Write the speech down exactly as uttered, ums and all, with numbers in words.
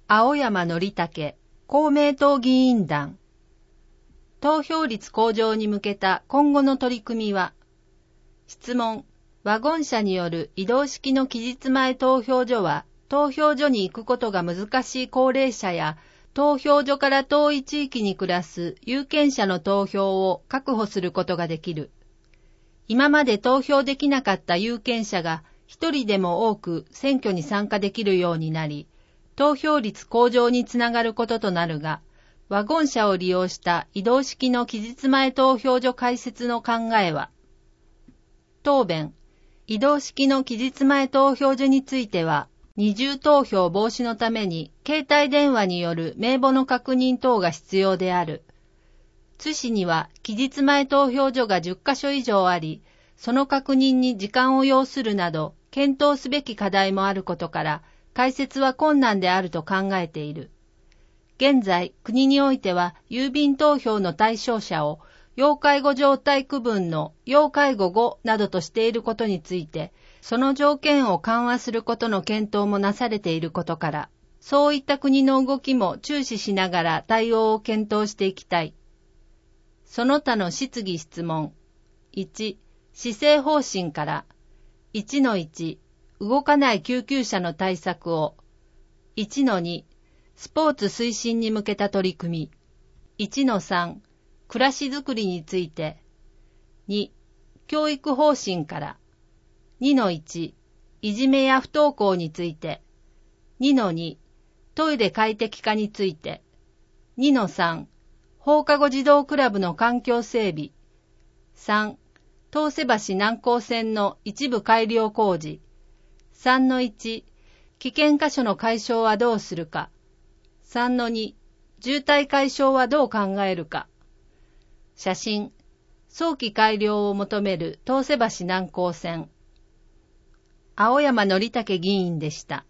青山則武公明党議員団。投票率向上に向けた今後の取り組みは、質問、ワゴン車による移動式の期日前投票所は、投票所に行くことが難しい高齢者や、投票所から遠い地域に暮らす有権者の投票を確保することができる。今まで投票できなかった有権者が一人でも多く選挙に参加できるようになり、投票率向上につながることとなるが、ワゴン車を利用した移動式の期日前投票所開設の考えは、答弁、移動式の期日前投票所については、二重投票防止のために携帯電話による名簿の確認等が必要である。津市には期日前投票所がじゅっかしょ以上あり、その確認に時間を要するなど、検討すべき課題もあることから、開設は困難であると考えている。現在、国においては郵便投票の対象者を要介護状態区分の要介護ごなどとしていることについて、その条件を緩和することの検討もなされていることから、そういった国の動きも注視しながら対応を検討していきたい。その他の質疑質問。いち、施政方針から。いちのいち、動かない救急車の対策を。いちのに、スポーツ推進に向けた取り組み。いちのさん、暮らしづくりについて。に、教育方針から。にのいち、いじめや不登校について。にのに、トイレ快適化について。にのさん、放課後児童クラブの環境整備。さん、東瀬橋南港線の一部改良工事。さんのいち、危険箇所の解消はどうするか。さんのに、渋滞解消はどう考えるか。写真、早期改良を求める東瀬橋南港線。青山則武議員でした。